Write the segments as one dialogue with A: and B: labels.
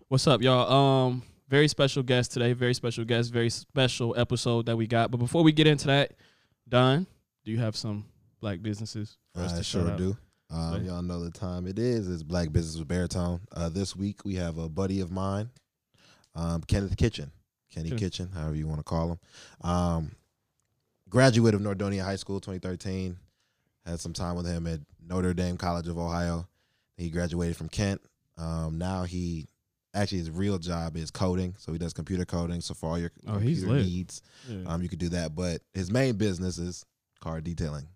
A: What's up, y'all? Very special guest today. Very special guest. Very special episode that we got. But before we get into that, Don, do you have some black businesses for us to
B: sure
A: shout out?
B: do. Y'all know the time it is. It's Black Business with Baritone. This week we have a buddy of mine, Kenneth Kitchen. Kenny Kitchen, however you want to call him. Graduate of Nordonia High School 2013. Had some time with him at Notre Dame College of Ohio. He graduated from Kent. Now his real job is coding. So he does computer coding. So for all your computer needs, you could do that. But his main business is car detailing.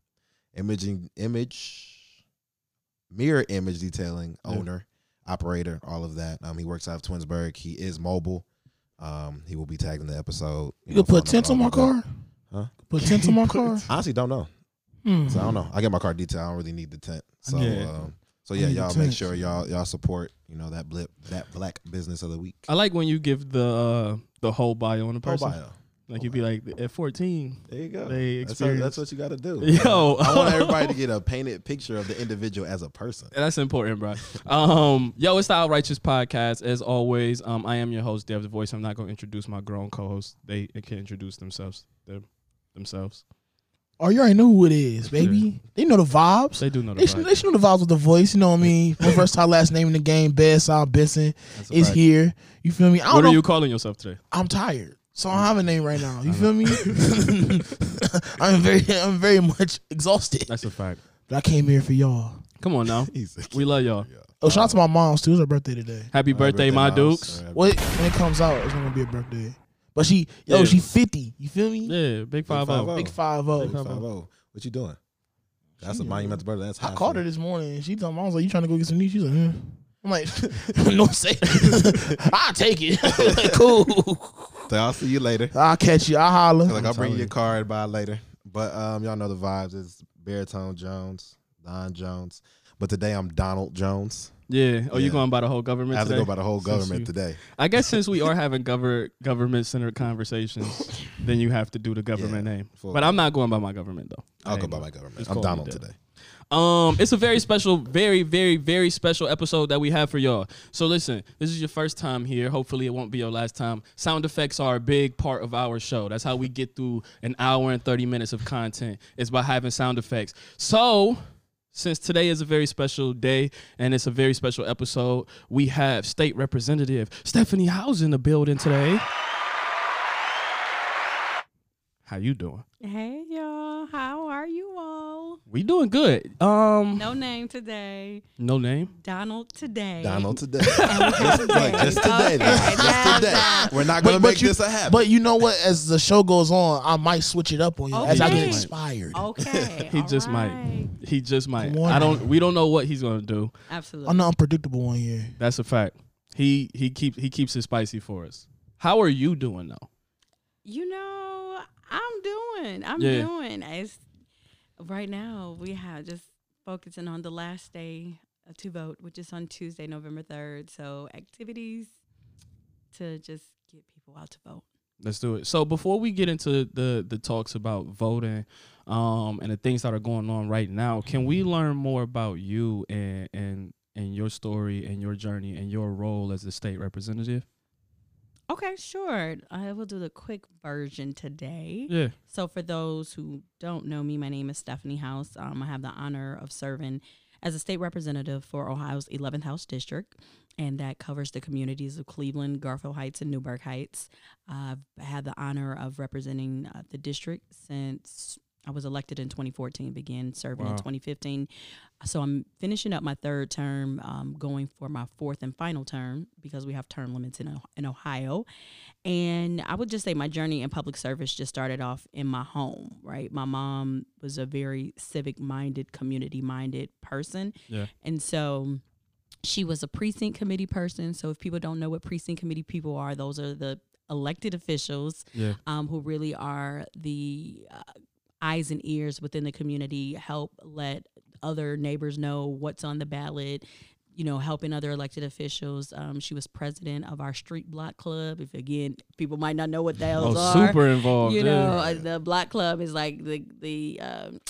B: Mirror image detailing, owner, operator, all of that. He works out of Twinsburg. He is mobile. He will be tagged in the episode.
C: You could put tents on my car?
B: Huh?
C: Put tents on my car?
B: Honestly, don't know. So I don't know. I get my car detailed. I don't really need the tent. So y'all make sure y'all support, that black business of the week.
A: I like when you give the whole bio on the person.
B: Whole bio.
A: Like you'd be like, at 14.
B: There you go.
A: That's
B: what you got to do.
A: Yo,
B: I want everybody to get a painted picture of the individual as a person.
A: That's important, bro. Yo, it's the Out Righteous Podcast. As always, I am your host, Dev the Voice. I'm not going to introduce my grown co-hosts. They can introduce themselves.
C: Oh, you already know who it is, baby. Yeah. They know the vibes.
A: They do know the vibes.
C: They should know the vibes with the voice. You know what I mean? My versatile last name in the game, Bedside Benson, is here. You feel me?
A: What are you calling yourself today?
C: I'm tired. So I don't have a name right now. You feel me? I'm very much exhausted.
A: That's a fact.
C: But I came here for y'all.
A: Come on now. We love y'all.
C: Oh, shout out to my mom's too. It's her birthday today.
A: Happy birthday, my Dukes.
C: When it comes out, it's gonna be a birthday. But she 50. You feel me?
A: Yeah, big 5-0.
C: Big 5-0.
B: 5-0. What you doing? That's a monumental birthday. That's
C: I called her this morning. And she told me, I was like, "You trying to go get some meat?" She's like, I'm like, "No, say, I'll take it." Cool.
B: So I'll see you later.
C: I'll catch you. I'll holler.
B: Like I'll bring you your card by later. But y'all know the vibes. It's Baritone Jones, Don Jones. But today I'm Donald Jones.
A: Yeah. Oh, you going by the whole government today?
B: I have to go by the whole government today.
A: I guess since we are having government-centered conversations, then you have to do the government name. But I'm not going by my government, though.
B: I'll go by my government. I'm Donald today.
A: It's a very special, very, very, very special episode that we have for y'all. So listen, this is your first time here. Hopefully it won't be your last time. Sound effects are a big part of our show. That's how we get through an hour and 30 minutes of content. It's by having sound effects. So since today is a very special day and it's a very special episode, we have State Representative Stephanie House in the building today. How you doing?
D: Hey, y'all. How are you all?
A: We doing good.
D: No name today.
A: No name?
D: Donald today.
B: Just today. Just today. We're not going to make this a habit.
C: But you know what? As the show goes on, I might switch it up on you as I get inspired.
D: Okay.
A: He just might. We don't know what he's going to do.
D: Absolutely.
C: I'm the unpredictable one here.
A: That's a fact. He keeps it spicy for us. How are you doing though?
D: I'm doing. Right now, we have just focusing on the last day to vote, which is on Tuesday, November 3rd. So activities to just get people out to vote.
A: Let's do it. So before we get into the talks about voting and the things that are going on right now, can we learn more about you and your story and your journey and your role as a state representative?
D: Okay, sure. I will do the quick version today.
A: Yeah.
D: So for those who don't know me, my name is Stephanie House. I have the honor of serving as a state representative for Ohio's 11th House District, and that covers the communities of Cleveland, Garfield Heights, and Newburgh Heights. I've had the honor of representing the district since I was elected in 2014, began serving in 2015. So I'm finishing up my third term, going for my fourth and final term because we have term limits in Ohio. And I would just say my journey in public service just started off in my home, right? My mom was a very civic-minded, community-minded person.
A: Yeah.
D: And so she was a precinct committee person. So if people don't know what precinct committee people are, those are the elected officials who really are the eyes and ears within the community, help let other neighbors know what's on the ballot, helping other elected officials. She was president of our street block club. If again, people might not know what those are.
A: Super involved.
D: The block club is like is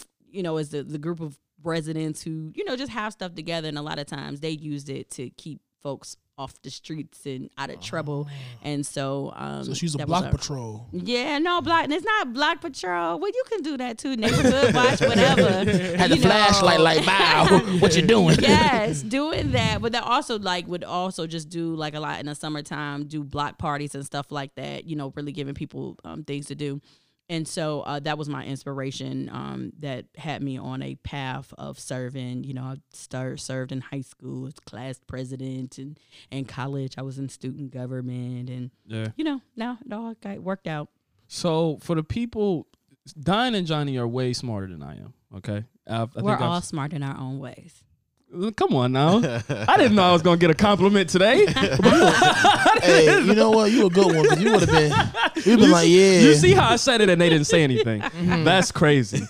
D: the group of residents who, just have stuff together. And a lot of times they used it to keep folks off the streets and out of trouble. And so
C: So she's a
D: that
C: block
D: was her.
C: patrol.
D: Yeah, no, block. It's not block patrol. Well, you can do that too. Neighborhood watch, whatever.
C: Had the flashlight like, bow, what you doing?
D: Yes, doing that. But they also would also just do like a lot in the summertime, do block parties and stuff like that. Really giving people things to do. And so that was my inspiration that had me on a path of serving. I served in high school as class president, and in college I was in student government, and now it all got worked out.
A: So for the people, Diane and Johnny are way smarter than I am. Okay,
D: We're all smart in our own ways.
A: Come on now. I didn't know I was going to get a compliment today.
C: Hey, you know what? You a good one, because you would have been, you'd been like, yeah.
A: You see how I said it and they didn't say anything. That's crazy.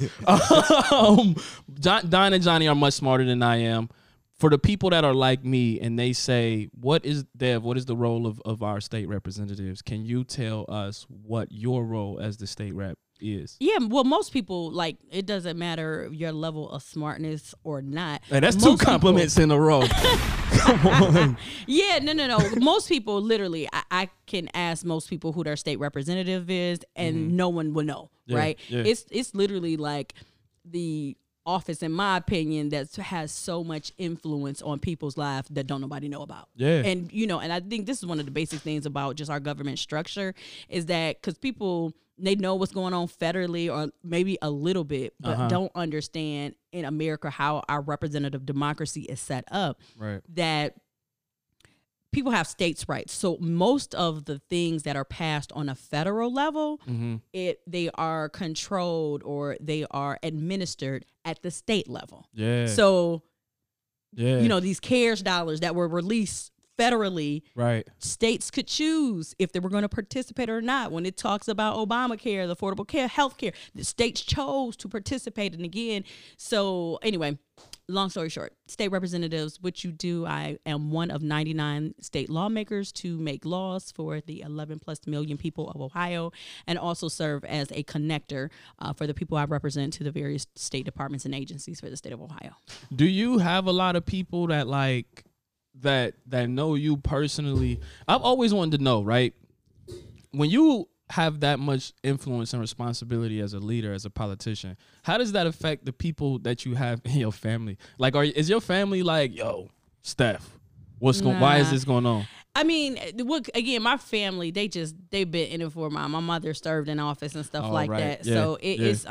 A: Don and Johnny are much smarter than I am. For the people that are like me and they say, what is the role of our state representatives? Can you tell us what your role as the state rep is?
D: Yeah, well, most people, it doesn't matter your level of smartness or not.
A: Hey, that's two compliments in a row. Come on.
D: Yeah, no. Most people, literally, I can ask most people who their state representative is, and no one will know, right?
A: Yeah.
D: It's literally like the office, in my opinion, that has so much influence on people's lives that don't nobody know about.
A: Yeah.
D: And, and I think this is one of the basic things about just our government structure is that because people, they know what's going on federally or maybe a little bit, but don't understand in America how our representative democracy is set up.
A: Right.
D: That people have states' rights. So most of the things that are passed on a federal level, they are controlled or they are administered at the state level.
A: Yeah.
D: So, these CARES dollars that were released federally,
A: right,
D: states could choose if they were going to participate or not. When it talks about Obamacare, the Affordable Care, health care, the states chose to participate. And again, so anyway, long story short, state representatives, what you do, I am one of 99 state lawmakers to make laws for the 11 plus million people of Ohio, and also serve as a connector for the people I represent to the various state departments and agencies for the state of Ohio.
A: Do you have a lot of people that that know you personally? I've always wanted to know, right? When you have that much influence and responsibility as a leader, as a politician, how does that affect the people that you have in your family? Is your family like, yo, Steph, why is this going on?
D: I mean, again, my family, they've been in it for my mother served in office and stuff like that. Yeah. So it's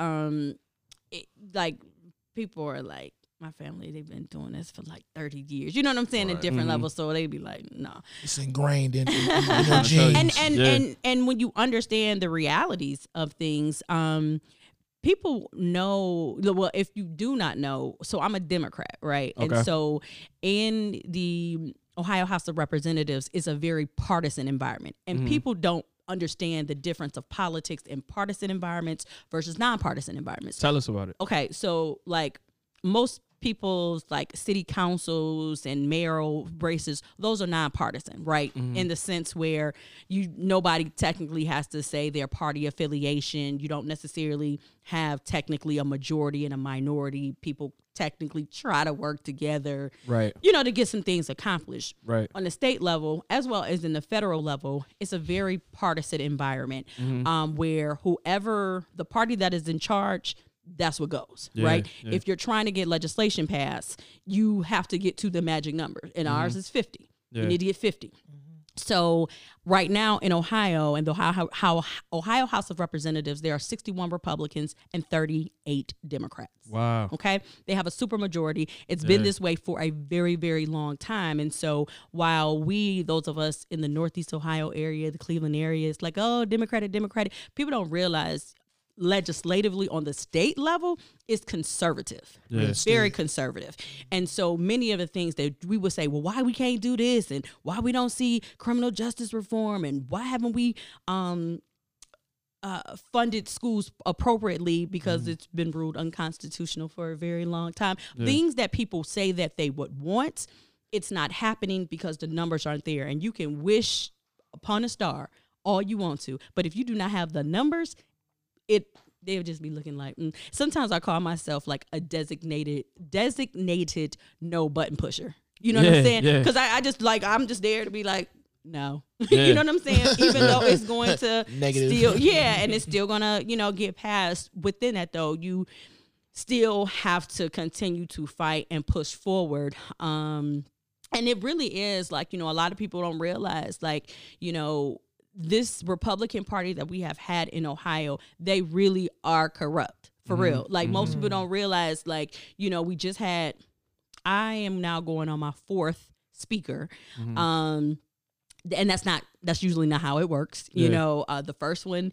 D: people are like, my family, they've been doing this for 30 years. You know what I'm saying? Right. At different levels. So they'd be like, no.
C: It's ingrained in your genes.
D: And when you understand the realities of things, people know, well, if you do not know, so I'm a Democrat, right? Okay. And so in the Ohio House of Representatives, it's a very partisan environment. And people don't understand the difference of politics in partisan environments versus nonpartisan environments.
A: Tell us about it.
D: Okay, so most people's city councils and mayoral races, those are nonpartisan, right? In the sense where nobody technically has to say their party affiliation. You don't necessarily have technically a majority and a minority. People technically try to work together,
A: right?
D: To get some things accomplished.
A: Right.
D: On the state level, as well as in the federal level, it's a very partisan environment where whoever the party that is in charge, that's what goes, right? Yeah. If you're trying to get legislation passed, you have to get to the magic number, and ours is 50. Yeah. You need to get 50. So right now in Ohio and the Ohio House of Representatives, there are 61 Republicans and 38 Democrats.
A: Wow.
D: Okay. They have a supermajority. It's been this way for a very, very long time. And so while those of us in the Northeast Ohio area, the Cleveland area, it's Democratic, people don't realize legislatively on the state level is conservative, very conservative. And so many of the things that we would say, well, why we can't do this and why we don't see criminal justice reform and why haven't we funded schools appropriately because it's been ruled unconstitutional for a very long time. Things that people say that they would want, it's not happening because the numbers aren't there. And you can wish upon a star all you want to, but if you do not have the numbers, they'll just be looking like. Sometimes I call myself a designated no button pusher. You know what I'm saying?
A: Yeah.
D: Because I just like, I'm just there to be like, no.
A: Yeah.
D: You know what I'm saying? Even though it's going to
C: Negative.
D: still, and it's still going to, get passed. Within that, though, you still have to continue to fight and push forward. And it really is like, a lot of people don't realize, like, this Republican Party that we have had in Ohio, they really are corrupt, for real. Like, most people don't realize, like, we just had, I am now going on my 4th speaker. And that's usually not how it works. The first one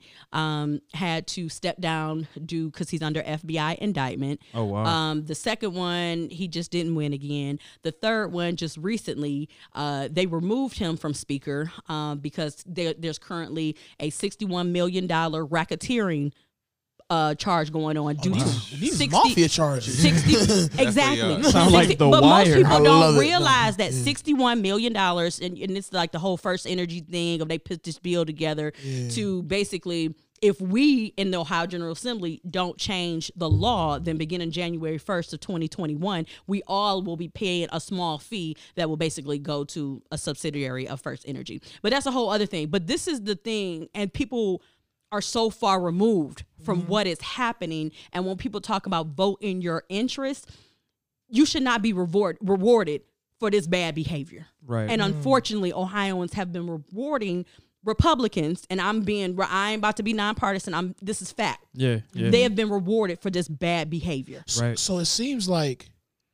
D: had to step down because he's under FBI indictment.
A: Oh, wow.
D: The second one, he just didn't win again. The third one, just recently, they removed him from speaker because there's currently a $61 million racketeering charge going on due to
C: these
D: 60
C: mafia charges.
D: 60 exactly.
A: Sound like The
D: but
A: Wire.
D: most people
C: I love
D: don't
C: it.
D: realize that $61 million, and it's like the whole First Energy thing of they put this bill together to basically, if we in the Ohio General Assembly don't change the law, then beginning January 1st of 2021, we all will be paying a small fee that will basically go to a subsidiary of First Energy. But that's a whole other thing. But this is the thing, and people are so far removed from what is happening. And when people talk about vote in your interest, you should not be rewarded for this bad behavior.
A: Right.
D: And unfortunately, Ohioans have been rewarding Republicans, and I ain't about to be nonpartisan. This is fact.
A: Yeah.
D: They have been rewarded for this bad behavior.
A: Right.
C: So it seems like,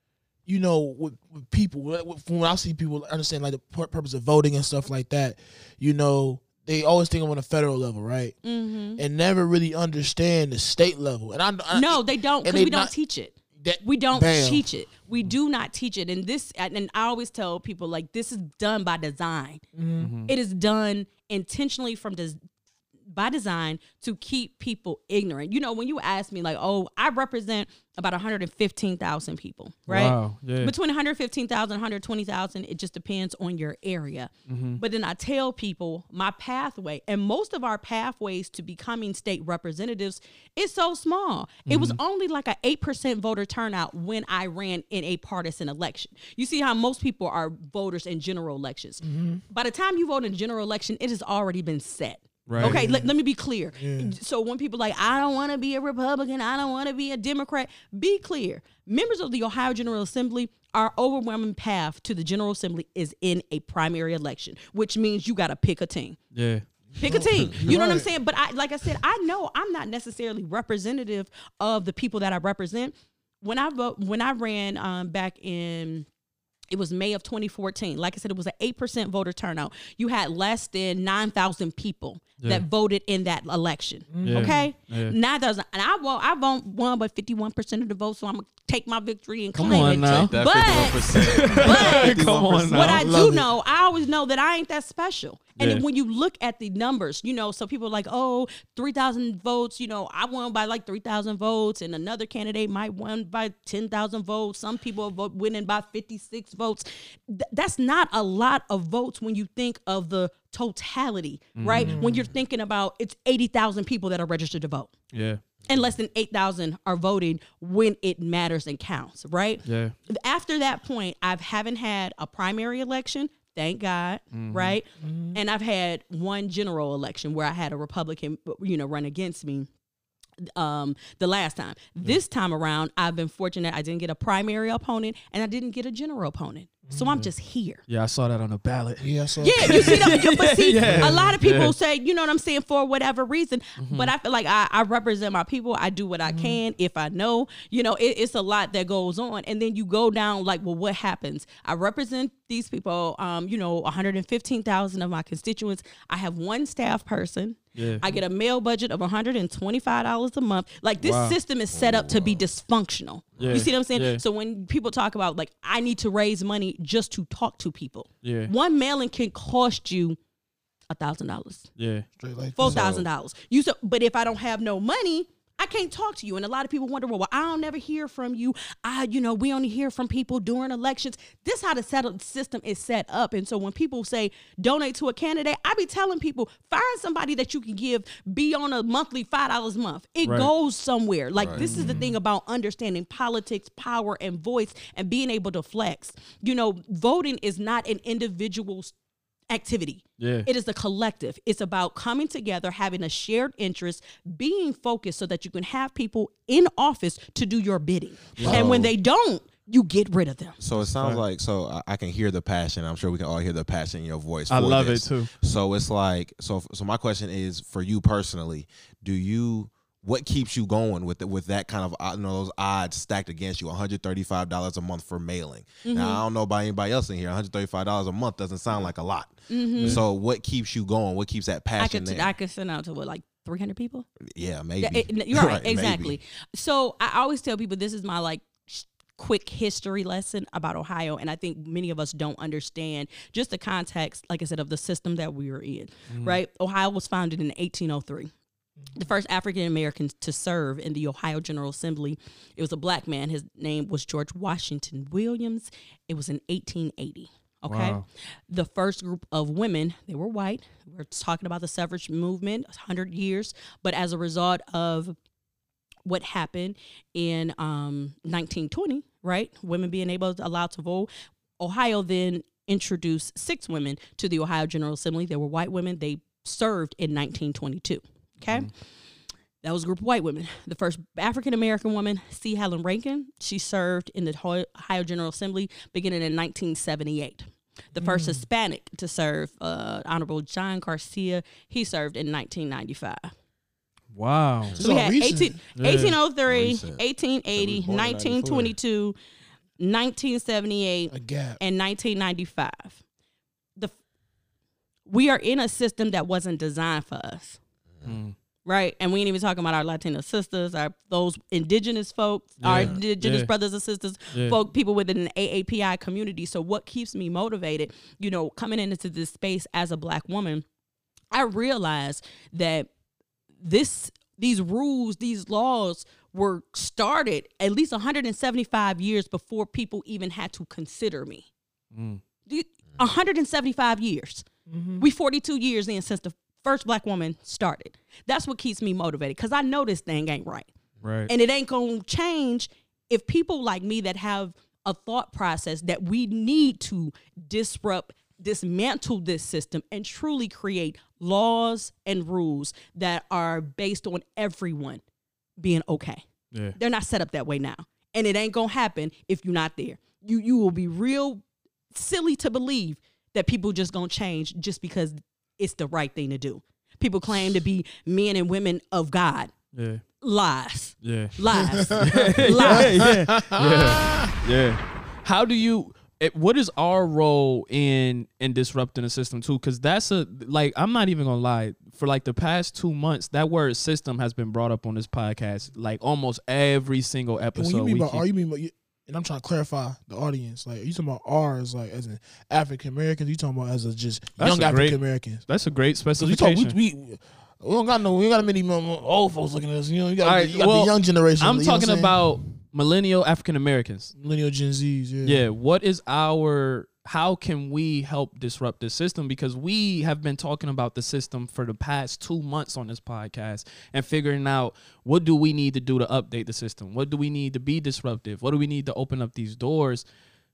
C: with people, from when I see people understand like the purpose of voting and stuff like that, they always think on a federal level, right? Mm-hmm. And never really understand the state level. And
D: No, they don't, because we don't teach it. We don't teach it. We do not teach it. And I always tell people, like, this is done by design. Mm-hmm. It is done intentionally by design to keep people ignorant. When you ask me, like, oh, I represent about 115,000 people, right?
A: Wow, yeah.
D: Between 115,000 and 120,000, it just depends on your area. Mm-hmm. But then I tell people my pathway, and most of our pathways to becoming state representatives is so small. Mm-hmm. It was only like an 8% voter turnout when I ran in a partisan election. You see how most people are voters in general elections. Mm-hmm. By the time you vote in a general election, it has already been set.
A: Right.
D: Okay, let me be clear. Yeah. So when people are like, I don't want to be a Republican, I don't want to be a Democrat, be clear. Members of the Ohio General Assembly, our overwhelming path to the General Assembly is in a primary election, which means you got to pick a team.
A: Yeah.
D: Pick a team. You know what I'm saying? But like I said, I know I'm not necessarily representative of the people that I represent. When I ran back in, it was May of 2014. Like I said, it was an 8% voter turnout. You had less than 9,000 people that voted in that election. Yeah. Okay? Yeah. 9,000. And I won by 51% of the vote, so I'm going to take my victory and claim it.
A: Now.
D: But
A: Come on now.
D: What I do know, I always know that I ain't that special. And when you look at the numbers, so people are like, oh, 3,000 votes, I won by like 3,000 votes, and another candidate might win by 10,000 votes. Some people are winning by 56 votes. That's not a lot of votes when you think of the totality, right? When you're thinking about it's 80,000 people that are registered to vote.
A: Yeah.
D: And less than 8,000 are voting when it matters and counts, right?
A: Yeah.
D: After that point, I haven't had a primary election. Thank God, right? Mm-hmm. And I've had one general election where I had a Republican, run against me the last time. This time around, I've been fortunate. I didn't get a primary opponent, and I didn't get a general opponent. So I'm just here.
A: Yeah, I saw that on the ballot.
C: Yeah, I saw
D: you see that? But see, a lot of people say, you know what I'm saying, for whatever reason. But I feel like I represent my people. I do what I can. If I know, it's a lot that goes on. And then you go down like, well, what happens? I represent these people, 115,000 of my constituents. I have one staff person. Yeah. I get a mail budget of $125 a month. Like, this system is set up to be dysfunctional. Yeah. You see what I'm saying? Yeah. So when people talk about, like, I need to raise money just to talk to people, one mailing can cost you $1,000.
A: Yeah.
D: $4,000. But if I don't have no money, I can't talk to you. And a lot of people wonder, well, I don't never hear from you. We only hear from people during elections. This is how the system is set up. And so when people say donate to a candidate, I be telling people, find somebody that you can give, be on a monthly $5 a month. It goes somewhere. Like this is the thing about understanding politics, power, and voice, and being able to flex. Voting is not an individual's activity.
A: Yeah.
D: It is a collective. It's about coming together, having a shared interest, being focused so that you can have people in office to do your bidding. And when they don't, you get rid of them.
B: So it sounds like, I can hear the passion. I'm sure we can all hear the passion in your voice.
A: I love
B: this.
A: it too.
B: So it's like, so my question is for you personally, what keeps you going with that kind of, those odds stacked against you, $135 a month for mailing? Now, I don't know about anybody else in here. $135 a month doesn't sound like a lot. So what keeps you going? What keeps that passion there?
D: I could send out to 300 people?
B: Yeah, maybe.
D: You're right, exactly.
B: Maybe.
D: So I always tell people this is my quick history lesson about Ohio, and I think many of us don't understand just the context, like I said, of the system that we were in, right? Ohio was founded in 1803. The first African Americans to serve in the Ohio General Assembly, it was a black man. His name was George Washington Williams. It was in 1880. Okay.
A: Wow.
D: The first group of women, they were white. We're talking about the suffrage movement, 100 years. But as a result of what happened in 1920, right, women being allowed to vote, Ohio then introduced 6 women to the Ohio General Assembly. They were white women. They served in 1922. Okay. That was a group of white women. The first African-American woman, C. Helen Rankin, she served in the Ohio General Assembly beginning in 1978. The first Hispanic to serve, Honorable John Garcia, he served in 1995.
A: Wow.
D: So we had 1803,
B: Recent.
D: 1880, 1922, 1978,
C: A gap.
D: and 1995. We are in a system that wasn't designed for us. Right, and we ain't even talking about our Latino sisters, those indigenous folks, our indigenous brothers and sisters, people within the AAPI community. So what keeps me motivated, coming into this space as a black woman, I realized that these rules, these laws were started at least 175 years before people even had to consider me. 175 years. We 42 years in since the first black woman started. That's what keeps me motivated, because I know this thing ain't right.
A: Right.
D: And it ain't going to change if people like me that have a thought process that we need to dismantle this system and truly create laws and rules that are based on everyone being okay.
A: Yeah.
D: They're not set up that way now. And it ain't going to happen if you're not there. You will be real silly to believe that people just going to change just because it's the right thing to do. People claim to be men and women of God.
A: Yeah.
D: Lies.
A: Yeah.
D: Lies.
A: Lies. Yeah. How do you? What is our role in disrupting the system too? Because that's I'm not even gonna lie. For the past 2 months, that word "system" has been brought up on this podcast, almost every single episode.
C: And I'm trying to clarify the audience. Are you talking about ours, as in African Americans? You talking about as just young African Americans?
A: That's a great specification.
C: We don't got many old folks looking at us. You got the young generation.
A: I'm talking about millennial African Americans,
C: millennial Gen Zs.
A: Yeah. What is how can we help disrupt this system? Because we have been talking about the system for the past 2 months on this podcast and figuring out what do we need to do to update the system? What do we need to be disruptive? What do we need to open up these doors?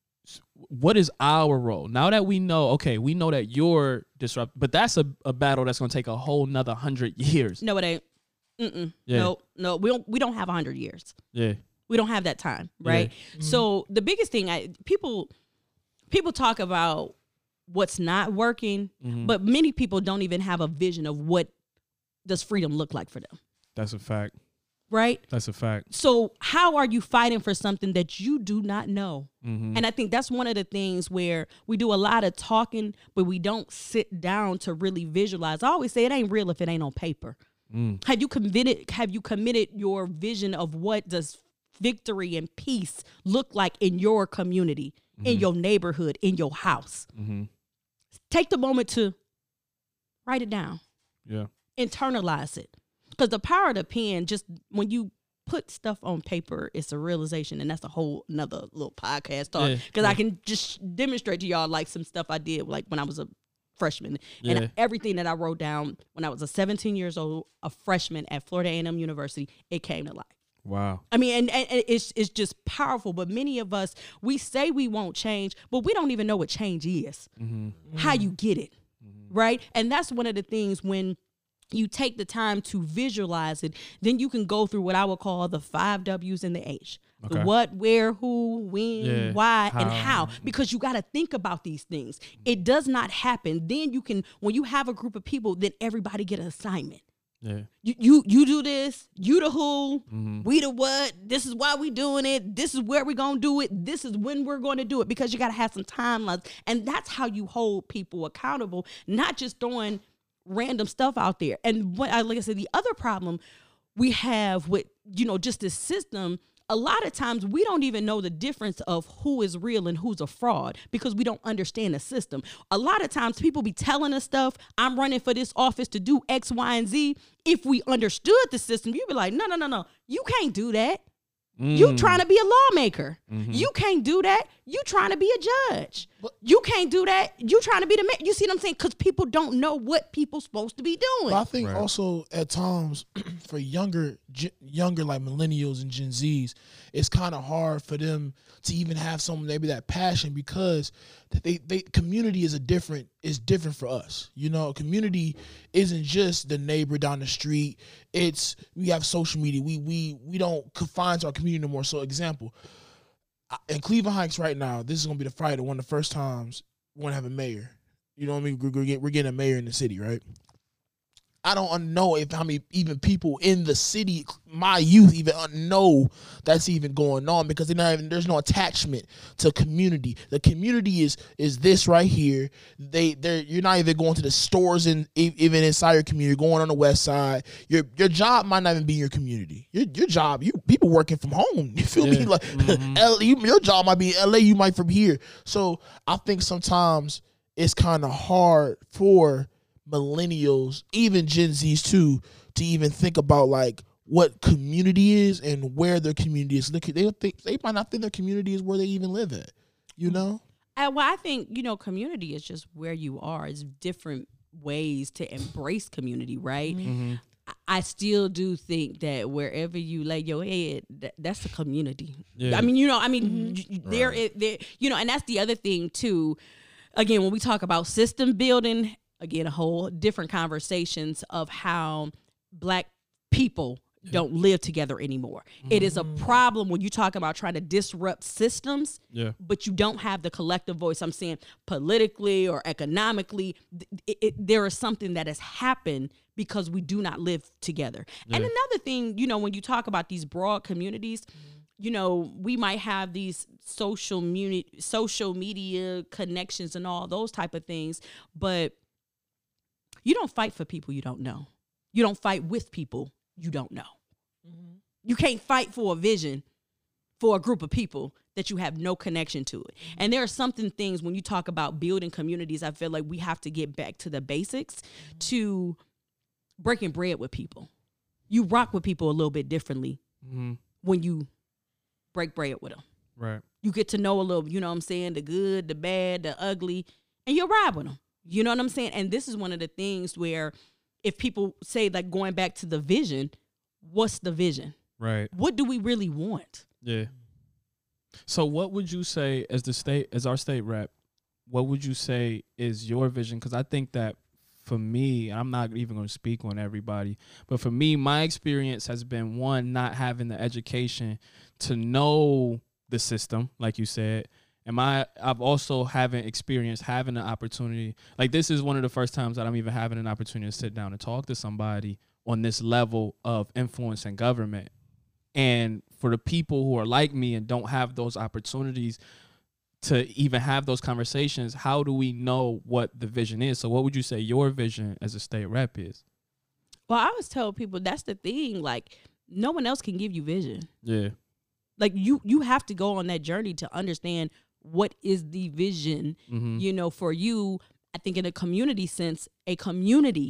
A: What is our role? Now that we know that you're disruptive, but that's a battle that's going to take a whole nother 100 years.
D: No, it ain't. Yeah. No, we don't have 100 years.
A: Yeah.
D: We don't have that time, right? Yeah. So the biggest thing, people talk about what's not working, but many people don't even have a vision of what does freedom look like for them.
A: That's a fact.
D: Right?
A: That's a fact.
D: So how are you fighting for something that you do not know? And I think that's one of the things where we do a lot of talking, but we don't sit down to really visualize. I always say it ain't real if it ain't on paper. Have you committed your vision of what does victory and peace look like in your community, in your neighborhood, in your house? Take the moment to write it down.
A: Yeah.
D: Internalize it. Because the power of the pen, just when you put stuff on paper, it's a realization, and that's a whole another little podcast talk. Because I can just demonstrate to y'all like some stuff I did like when I was a freshman, and everything that I wrote down when I was a 17 years old, a freshman at Florida A&M University, it came to life.
A: Wow.
D: I mean, and it's just powerful. But many of us, we say we won't change, but we don't even know what change is. How you get it, right? And that's one of the things when you take the time to visualize it, then you can go through what I would call the 5 W's and the H. The what, where, who, when, why, and how. Because you got to think about these things. It does not happen. Then you can, when you have a group of people, then everybody get an assignment.
A: Yeah.
D: You do this, you the who, we the what, this is why we doing it, this is where we gonna do it, this is when we're gonna do it, because you gotta have some timelines. And that's how you hold people accountable, not just throwing random stuff out there. And what like I said, the other problem we have with, just this system, a lot of times we don't even know the difference of who is real and who's a fraud because we don't understand the system. A lot of times people be telling us stuff, I'm running for this office to do X, Y, and Z. If we understood the system, you'd be like, no, you can't do that. You trying to be a lawmaker. You can't do that. You trying to be a judge. You can't do that. You trying to be the man. You see what I'm saying? Because people don't know what people supposed to be doing.
C: But I think also at times for younger like millennials and Gen Zs, it's kind of hard for them to even have maybe that passion because they community is different for us. Community isn't just the neighbor down the street. We have social media. We don't confine to our community no more. So example, in Cleveland Heights right now, this is gonna be the Friday, one of the first times we're gonna have a mayor. You know what I mean? We're getting a mayor in the city, right? I don't know how many even people in the city, my youth, even know that's even going on because there's no attachment to community. The community is this right here. You're not even going to the stores even inside your community. You're going on the west side. Your job might not even be in your community. Your job, people working from home. You feel me? Like your job might be in LA. You might from here. So I think sometimes it's kind of hard for millennials, even Gen Zs too, to even think about like what community is and where their community is. They might not think their community is where they even live at. Well,
D: I think community is just where you are. It's different ways to embrace community, right? I still do think that wherever you lay your head, that's a community. Yeah. I mean, there, and that's the other thing too. Again, when we talk about system building. Again, a whole different conversations of how Black people don't live together anymore. It is a problem when you talk about trying to disrupt systems, but you don't have the collective voice. I'm saying politically or economically, there is something that has happened because we do not live together. And another thing, when you talk about these broad communities, we might have these social media connections and all those type of things, but you don't fight for people you don't know. You don't fight with people you don't know. You can't fight for a vision for a group of people that you have no connection to it. And there are things when you talk about building communities, I feel like we have to get back to the basics to breaking bread with people. You rock with people a little bit differently when you break bread with them.
A: Right.
D: You get to know a little, you know what I'm saying, the good, the bad, the ugly, and you ride with them. You know what I'm saying? And this is one of the things where if people say, like, going back to the vision, what's the vision?
A: Right.
D: What do we really want?
A: Yeah. So what would you say as our state rep, what would you say is your vision? Because I think that for me, I'm not even going to speak on everybody, but for me, my experience has been, one, not having the education to know the system, like you said. And I've also haven't experienced having an opportunity. Like, this is one of the first times that I'm even having an opportunity to sit down and talk to somebody on this level of influence in government. And for the people who are like me and don't have those opportunities to even have those conversations, how do we know what the vision is? So what would you say your vision as a state rep is?
D: Well, I always tell people that's the thing. Like, no one else can give you vision.
A: Yeah.
D: Like, you have to go on that journey to understand what is the vision, for you. I think in a community sense, a community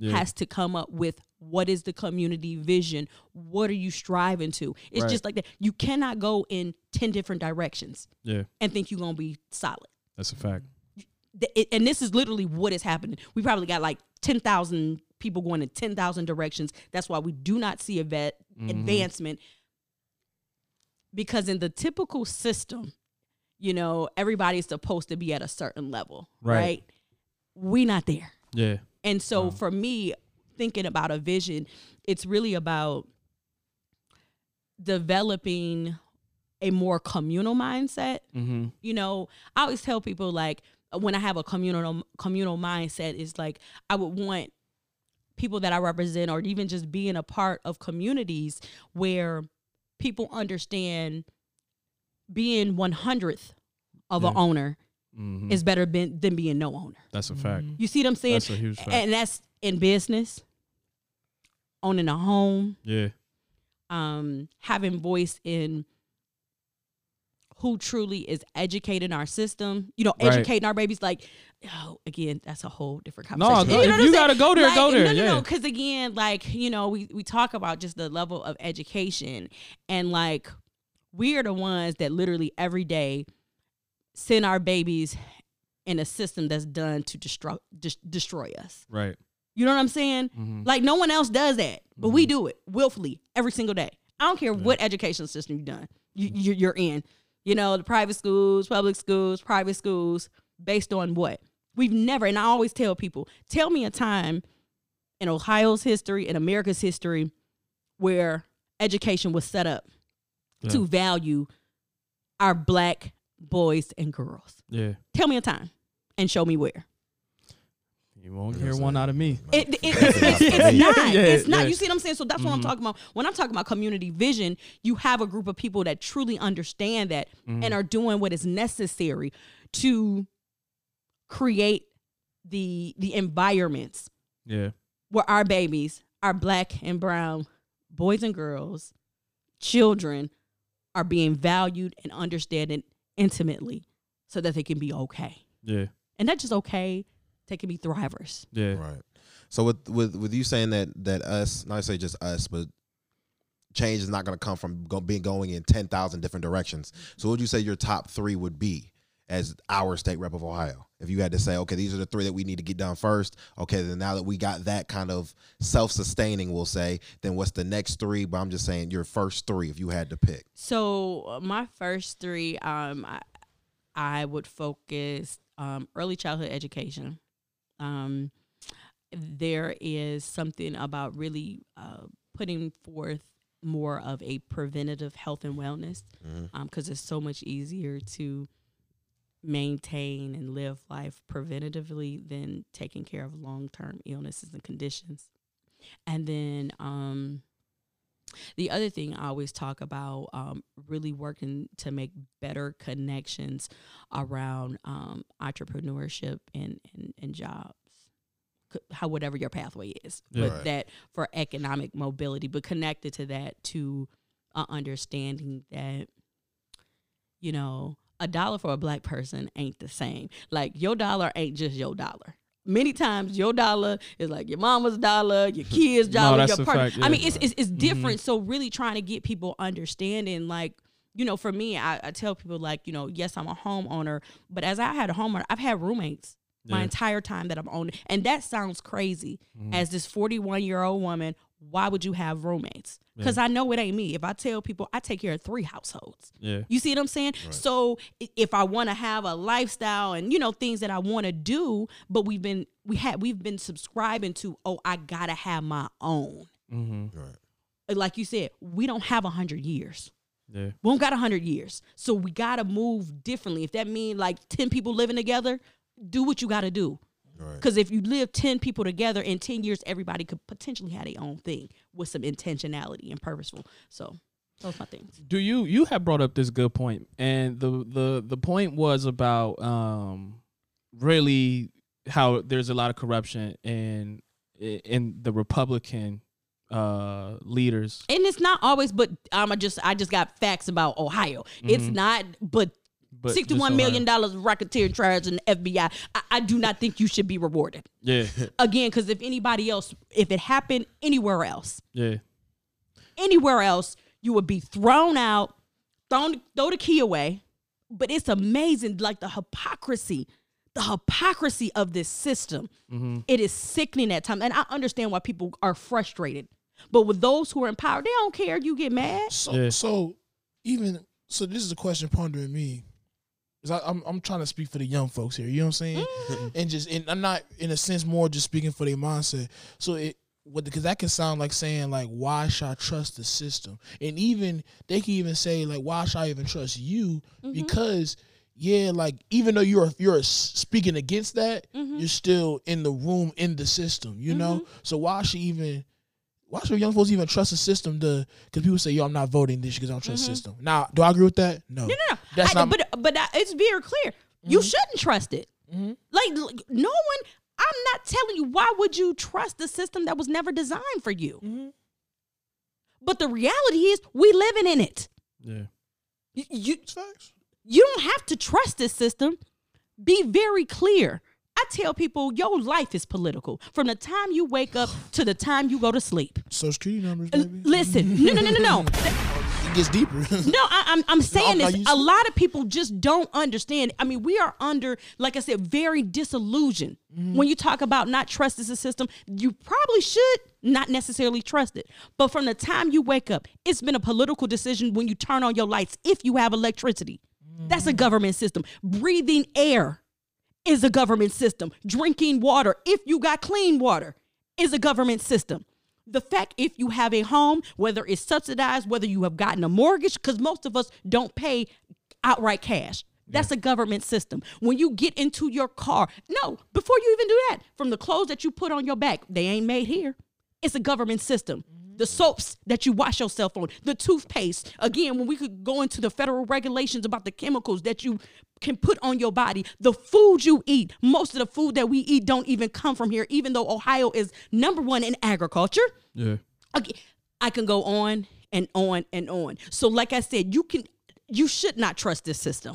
D: has to come up with what is the community vision? What are you striving to? It's just like that. You cannot go in 10 different directions and think you're going to be solid.
A: That's a fact.
D: And this is literally what is happening. We probably got like 10,000 people going in 10,000 directions. That's why we do not see advancement. Because in the typical system, you know, everybody's supposed to be at a certain level, right? We not there.
A: Yeah.
D: And so for me, thinking about a vision, it's really about developing a more communal mindset.
A: Mm-hmm.
D: You know, I always tell people, like, when I have a communal mindset, is like I would want people that I represent, or even just being a part of communities where people understand being 100th of an owner is better than being no owner.
A: That's a fact.
D: You see what I'm saying?
A: That's a huge fact.
D: And that's in business, owning a home, having voice in who truly is educating our system, you know, educating our babies. Like, again, that's a whole different conversation.
A: No, if you gotta go there,
D: like,
A: go there.
D: No, because again, like, you know, we talk about just the level of education, and like, we are the ones that literally every day send our babies in a system that's done to destroy us.
A: Right.
D: You know what I'm saying?
A: Mm-hmm.
D: Like, no one else does that, but we do it willfully every single day. I don't care what education system you've done, you're in. You know, the private schools, public schools, private schools, based on what? We've never, and I always tell people, tell me a time in Ohio's history, in America's history, where education was set up to value our Black boys and girls.
A: Yeah.
D: Tell me a time and show me where.
A: You won't hear one out of me.
D: It's not. It's not.
A: Yeah.
D: You see what I'm saying? So that's what I'm talking about. When I'm talking about community vision, you have a group of people that truly understand that and are doing what is necessary to create the environments where our babies, our Black and brown boys and girls, children, are being valued and understood intimately so that they can be okay.
A: Yeah.
D: And not just okay, they can be thrivers.
A: Yeah.
B: Right. So with you saying that us, not say just us, but change is not going to come from going in 10,000 different directions. So what would you say your top 3 would be as our state rep of Ohio? If you had to say, okay, these are the 3 that we need to get done first. Okay, then now that we got that kind of self-sustaining, we'll say, then what's the next 3? But I'm just saying your first 3 if you had to pick.
D: So my first 3, I would focus early childhood education. There is something about really putting forth more of a preventative health and wellness, because it's so much easier to maintain and live life preventatively than taking care of long-term illnesses and conditions. And then the other thing I always talk about, really working to make better connections around entrepreneurship and jobs, whatever your pathway is, but that for economic mobility, but connected to that, to understanding that, you know, $1 for a Black person ain't the same. Like, your dollar ain't just your dollar. Many times your dollar is like your mama's dollar, your kids' dollar, your partner. I mean, it's different. So really trying to get people understanding, like, you know, for me, I tell people, like, you know, yes, I'm a homeowner, but as I had a homeowner, I've had roommates my entire time that I'm owning. And that sounds crazy. As this 41-year-old woman, why would you have roommates? Because I know it ain't me. If I tell people, I take care of 3 households. You see what I'm saying? Right. So if I want to have a lifestyle and, you know, things that I want to do, but we've been subscribing to, I gotta have my own. Right. Like you said, we don't have 100 years. We don't got 100 years. So we gotta move differently. If that means like 10 people living together, do what you gotta do. Because if you live 10 people together, in 10 years, everybody could potentially have their own thing with some intentionality and purposeful. So those are my things.
A: Do you have brought up this good point, and the point was about really how there's a lot of corruption in the Republican leaders,
D: and it's not always. But I just got facts about Ohio. It's not, but
A: But
D: $61 million racketeering charge in the FBI. I do not think you should be rewarded.
A: Yeah.
D: Again, because if it happened anywhere else,
A: Yeah.
D: you would be thrown out, throw the key away. But it's amazing, like the hypocrisy of this system.
A: Mm-hmm.
D: It is sickening at times. And I understand why people are frustrated. But with those who are in power, they don't care. You get mad.
C: So
A: Yeah.
C: so this is a question pondering me. 'Cause I'm trying to speak for the young folks here. You know what I'm saying? And I'm not in a sense more just speaking for their mindset. So because that can sound like saying like, why should I trust the system? And even they can even say like, why should I even trust you? Because like even though you're speaking against that, you're still in the room in the system. You know, so why should young folks even trust the system? Because people say, yo, I'm not voting this because I don't trust the system. Now, do I agree with that? No. That's not.
D: But it's very clear. You shouldn't trust it. Like no one. I'm not telling you, why would you trust the system that was never designed for you? But the reality is, we living in it.
A: Yeah.
D: You
C: Facts.
D: don't have to trust this system. Be very clear. I tell people, your life is political. From the time you wake up to the time you go to sleep.
C: Social security numbers, baby.
D: Listen, no.
C: It gets deeper.
D: No, I'm saying
C: No,
D: this.
C: you
D: A lot of people just don't understand. I mean, we are under, like I said, very disillusioned. When you talk about not trusting the system, you probably should not necessarily trust it. But from the time you wake up, it's been a political decision when you turn on your lights, if you have electricity. That's a government system. Breathing air is a government system. Drinking water, if you got clean water, is a government system. The fact if you have a home, whether it's subsidized, whether you have gotten a mortgage, because most of us don't pay outright cash. That's a government system. When you get into your car, no, before you even do that, from the clothes that you put on your back, they ain't made here. It's a government system. The soaps that you wash yourself on, the toothpaste. Again, when we could go into the federal regulations about the chemicals that you can put on your body, the food you eat, most of the food that we eat don't even come from here, even though Ohio is #1 in agriculture.
A: Yeah.
D: Okay, I can go on and on and on. So like I said, you should not trust this system.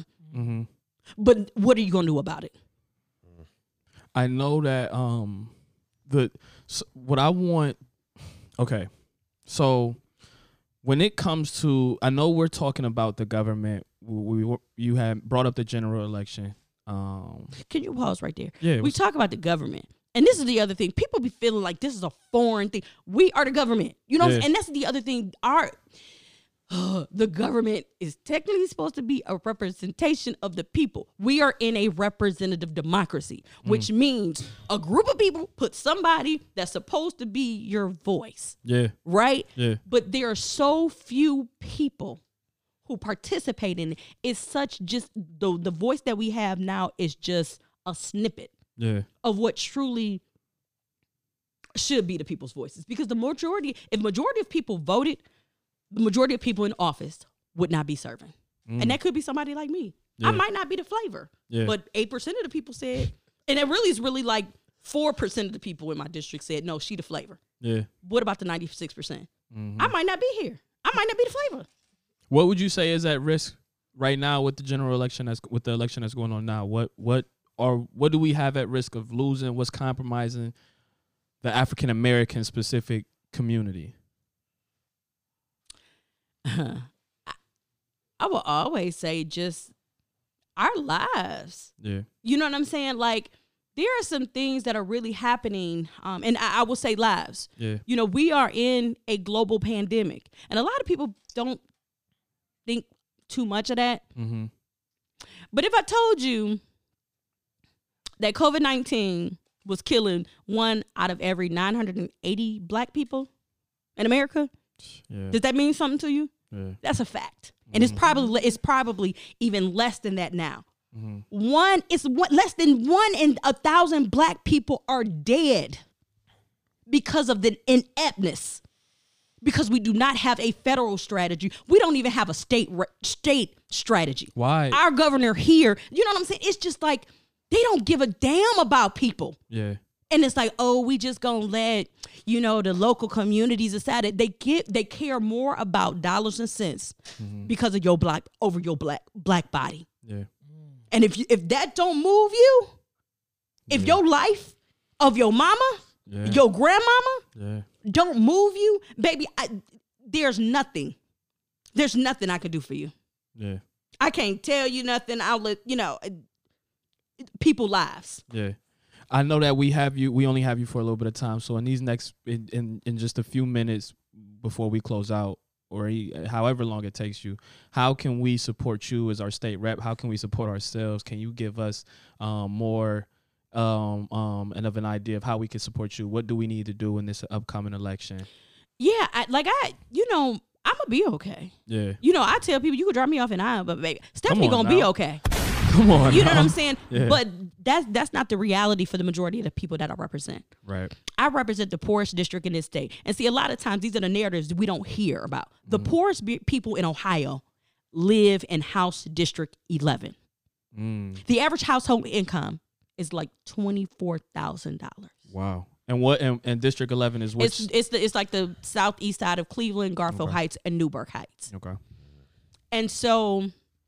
D: But what are you going to do about it?
A: I know that what I want. Okay, so when it comes to, I know we're talking about the government. You had brought up the general election.
D: Can you pause right there?
A: Yeah.
D: We talk about the government. And this is the other thing. People be feeling like this is a foreign thing. We are the government. You know what I'm saying? And that's the other thing. The government is technically supposed to be a representation of the people. We are in a representative democracy, which means a group of people put somebody that's supposed to be your voice.
A: Yeah.
D: Right?
A: Yeah.
D: But there are so few people who participate in it. It's such just the voice that we have now is just a snippet of what truly should be the people's voices. Because if majority of people voted, the majority of people in office would not be serving. And that could be somebody like me. I might not be the flavor, but 8% of the people said, and it really is really like 4% of the people in my district said, no, she the flavor.
A: Yeah.
D: What about the 96%? I might not be here. I might not be the flavor.
A: What would you say is at risk right now with the general election with the election that's going on now? What do we have at risk of losing? What's compromising the African American specific community?
D: I will always say just our lives.
A: Yeah.
D: You know what I'm saying? Like, there are some things that are really happening, and I will say lives.
A: Yeah.
D: You know, we are in a global pandemic, and a lot of people don't think too much of that. But if I told you that COVID-19 was killing 1 out of every 980 black people in America, does that mean something to you?
A: Yeah.
D: That's a fact. And it's probably even less than that now. Less than 1 in 1,000 black people are dead because of the ineptness. Because we do not have a federal strategy. We don't even have a state strategy.
A: Why?
D: Our governor here, you know what I'm saying? It's just like they don't give a damn about people.
A: Yeah.
D: And it's like, oh, we just gonna let, the local communities decide it. They care more about dollars and cents because of your black body.
A: Yeah.
D: And if that don't move you, if your life of your mama, your grandmama don't move you, baby, there's nothing I could do for you.
A: Yeah.
D: I can't tell you nothing. I'll let people lives.
A: Yeah. I know that we only have you for a little bit of time. So in these next, in just a few minutes before we close out, or however long it takes you, how can we support you as our state rep? How can we support ourselves? Can you give us more and of an idea of how we can support you? What do we need to do in this upcoming election?
D: Yeah, I'm gonna be okay.
A: Yeah.
D: I tell people you can drop me off in Iowa, but baby, Stephanie gonna be okay.
A: Come on.
D: You know what I'm saying?
A: Yeah.
D: But that's not the reality for the majority of the people that I represent.
A: Right.
D: I represent the poorest district in this state. And see, a lot of times these are the narratives we don't hear about. The poorest people in Ohio live in House District 11. The average household income is like $24,000.
A: Wow. And what and District 11 is which?
D: It's like the southeast side of Cleveland, Garfield Heights, and Newburgh Heights.
A: Okay.
D: And so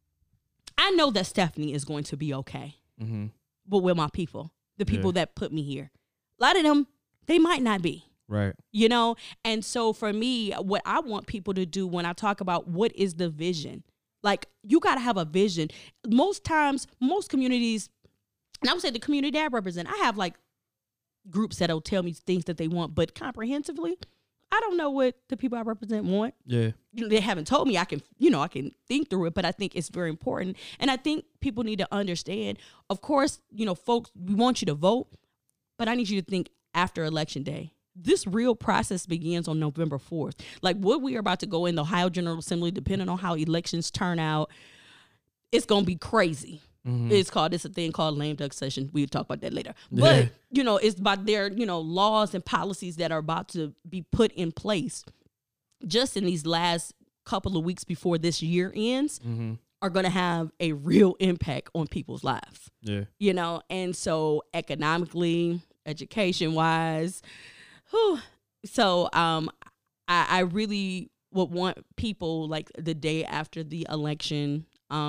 D: I know that Stephanie is going to be okay. But with my people, the people that put me here, a lot of them, they might not be.
A: Right.
D: And so for me, what I want people to do when I talk about what is the vision, like you got to have a vision. Most times, most communities, and I would say the community that I represent, I have like groups that'll tell me things that they want, but comprehensively, I don't know what the people I represent want.
A: Yeah.
D: They haven't told me. I can think through it, but I think it's very important. And I think people need to understand, of course, folks, we want you to vote, but I need you to think after Election Day. This real process begins on November 4th. Like what we are about to go in the Ohio General Assembly, depending on how elections turn out, it's going to be crazy. It's a thing called lame duck session. We'll talk about that later. But, it's about their, laws and policies that are about to be put in place just in these last couple of weeks before this year ends are going to have a real impact on people's lives.
A: Yeah.
D: And so economically, education wise, so I really would want people like the day after the election,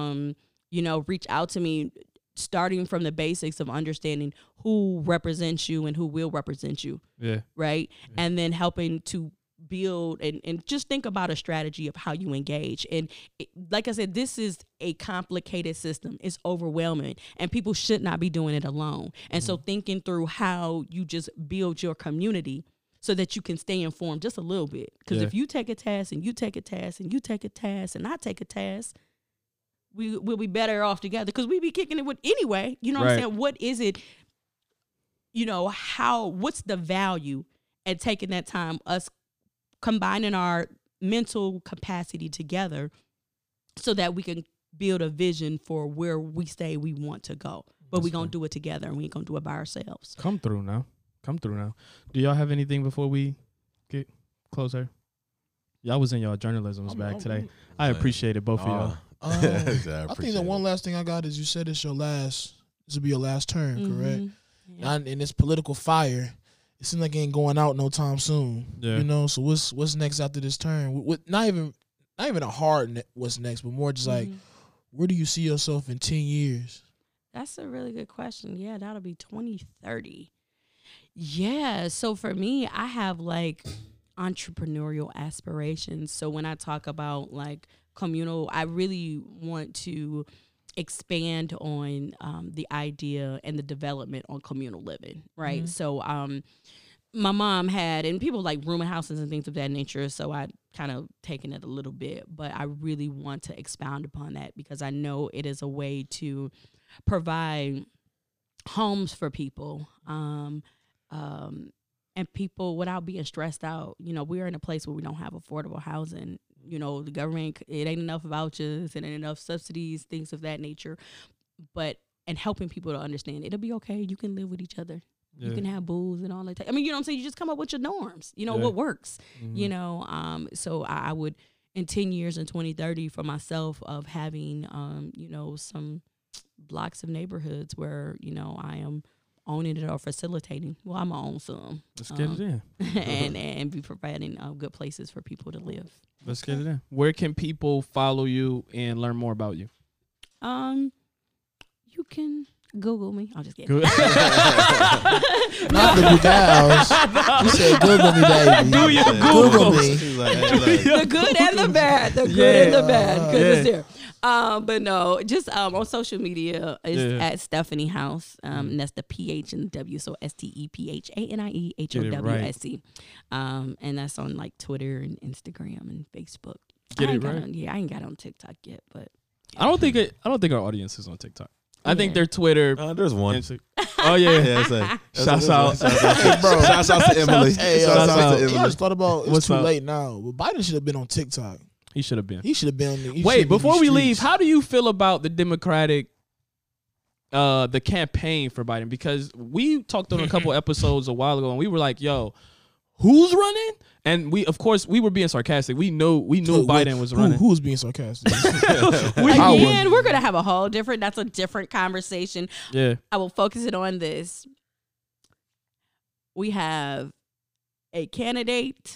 D: reach out to me, starting from the basics of understanding who represents you and who will represent you.
A: Yeah.
D: Right. Yeah. And then helping to build and just think about a strategy of how you engage. And like I said, this is a complicated system. It's overwhelming and people should not be doing it alone. And so thinking through how you just build your community so that you can stay informed just a little bit. Because if you take a task and you take a task and you take a task and I take a task, we'll be better off together because we be kicking it with anyway. You know what I'm saying? What is it? What's the value at taking that time, us combining our mental capacity together so that we can build a vision for where we say we want to go. But we're going to do it together and we ain't going to do it by ourselves.
A: Come through now. Do y'all have anything before we get closer? Y'all was in y'all journalism's bag today. I appreciate it, both of y'all.
C: I think the one last thing I got is you said this will be your last term, correct? Yeah. And in this political fire, it seems like it ain't going out no time soon. Yeah. So what's next after this term? Not even a hard what's next, but more just like where do you see yourself in 10 years?
D: That's a really good question. Yeah, that'll be 2030. Yeah. So for me, I have like entrepreneurial aspirations. So when I talk about like communal, I really want to expand on the idea and the development on communal living, right? So my mom had, and people like rooming houses and things of that nature, so I kind of taken it a little bit, but I really want to expound upon that because I know it is a way to provide homes for people and people without being stressed out. We're in a place where we don't have affordable housing. The government, it ain't enough vouchers, it ain't enough subsidies, things of that nature. And helping people to understand it'll be okay. You can live with each other. Yeah. You can have booze and all that. I mean, you know what I'm saying? You just come up with your norms, what works, So I would, in 10 years in 2030 for myself of having, some blocks of neighborhoods where, I am owning it or facilitating. Well, I'm gonna own some.
A: Let's get it in.
D: and be providing good places for people to live.
A: Let's get it in. Where can people follow you and learn more about you?
D: you can Google me. I'll just get
A: Good.
C: Not the Googles. You said Google me, baby.
A: Do your
C: Google
A: Googles.
C: me.
B: He's like, hey,
D: the good and the bad. The good and the bad. Because it's there. But no, just on social media is at Stephanie House. And that's the PH and the W. So STEPHANIEHOWSE. And that's on like Twitter and Instagram and Facebook.
A: Get it right.
D: I ain't got on TikTok yet, but
A: I don't think our audience is on TikTok. I think their Twitter.
B: there's one.
A: Oh yeah.
B: Yeah,
A: Shouts out.
C: Bro.
B: Shouts out to Emily.
C: Hey,
B: Shouts out to
C: I
B: Emily.
C: just thought about it's
A: What's
C: too
A: up?
C: late now. But Biden should have been on TikTok.
A: He should have been.
C: He should have been.
A: Wait, before we leave, how do you feel about the Democratic, the campaign for Biden? Because we talked on a couple episodes a while ago, and we were like, "Yo, who's running?" And we, of course, we were being sarcastic. We knew Biden was running.
C: Who was being sarcastic?
D: again, we're gonna have a whole different. That's a different conversation.
A: Yeah,
D: I will focus it on this. We have a candidate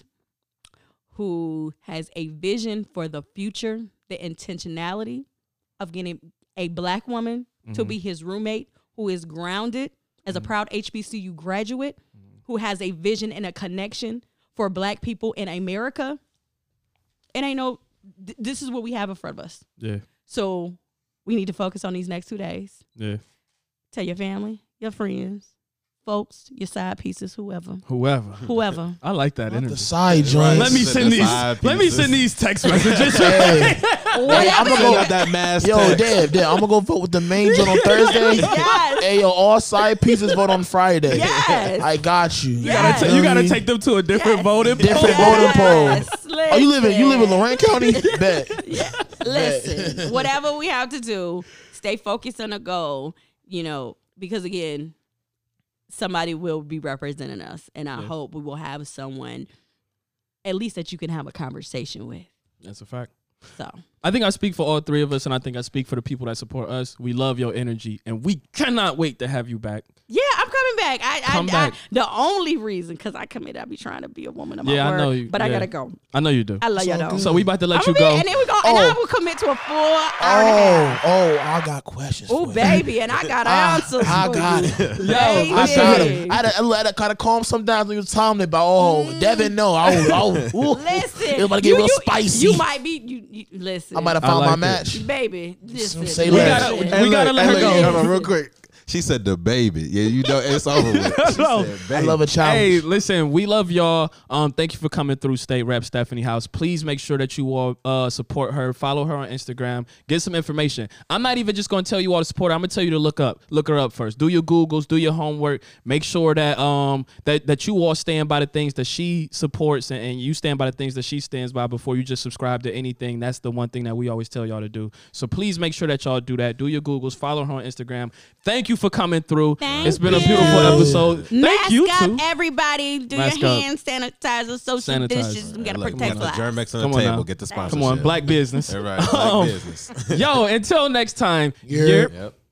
D: who has a vision for the future, the intentionality of getting a black woman to be his roommate, who is grounded as a proud HBCU graduate, who has a vision and a connection for black people in America. And I know this is what we have in front of us.
A: yeah,
D: So we need to focus on these next 2 days.
A: yeah.
D: Tell your family, your friends, folks, your side pieces, whoever.
A: I like that
C: Not
A: energy.
C: the side joints.
A: Let me send
B: The
A: these.
B: side
A: Let me
B: pieces.
A: send these text messages.
C: Hey, I'm gonna go.
B: Out that mask.
C: Yo, damn. I'm gonna go vote with the main joint on Thursday.
D: Yes.
C: Hey, yo, all side pieces vote on Friday.
D: Yes.
C: I got you.
D: Yes.
A: You gotta take them to a different voting poll.
C: Different voting poll.
D: Yes,
C: Oh, you live in Lorain County? Bet.
D: Listen, whatever we have to do, stay focused on a goal, because again, somebody will be representing us. And I hope we will have someone at least that you can have a conversation with.
A: That's a fact.
D: So
A: I think I speak for all three of us, and I think I speak for the people that support us. We love your energy, and we cannot wait to have you back.
D: yeah, I'm coming back.
A: Come back.
D: The only reason, because I committed, I be trying to be a woman of my
A: Yeah, I
D: word,
A: know you.
D: but I
A: Yeah.
D: gotta go.
A: I know you do.
D: I love y'all though.
A: So we about to let
D: I'm
A: you
D: gonna
A: go.
D: and then we go, and I will commit to a full hour and a half.
C: I got questions.
D: Oh,
C: for you.
D: baby, and I got answers.
C: I
D: for
C: got
D: you.
C: it.
A: Yo,
D: Baby.
C: I got him. I had to kind of calm sometimes when you was telling me about, Devin, no.
D: Listen,
C: It was about to get real spicy.
D: You might be, you listen.
C: I might have
A: I
C: found
A: like
C: my
A: it.
C: match.
D: Baby, listen.
C: Say
A: We
C: less.
A: gotta- we gotta let her go.
B: Hold on, real quick. She said the baby. Yeah, it's over with. She
A: No.
B: said,
C: I
B: baby.
C: love a challenge.
A: Hey, listen, we love y'all. Thank you for coming through State Rep Stephanie House. Please make sure that you all support her. Follow her on Instagram. Get some information. I'm not even just going to tell you all to support her. I'm going to tell you to look her up first. Do your Googles. Do your homework. Make sure that that you all stand by the things that she supports and you stand by the things that she stands by before you just subscribe to anything. That's the one thing that we always tell y'all to do. So please make sure that y'all do that. Do your Googles. Follow her on Instagram. Thank you for coming through. It's been a beautiful episode. Thank
D: Mask
A: you
D: up,
A: too.
D: everybody. Do
A: Mask
D: your
A: up.
D: hand sanitizer, social
A: Sanitizer.
D: distance. We gotta
B: Look,
D: protect lives.
B: Germex on
A: Come
B: the
A: on
B: table.
A: now.
B: Get the sponsorship.
A: Come on, black business.
B: All right, black business.
A: Yo, until next time.
C: Yeah.
A: Yep.
B: Yep.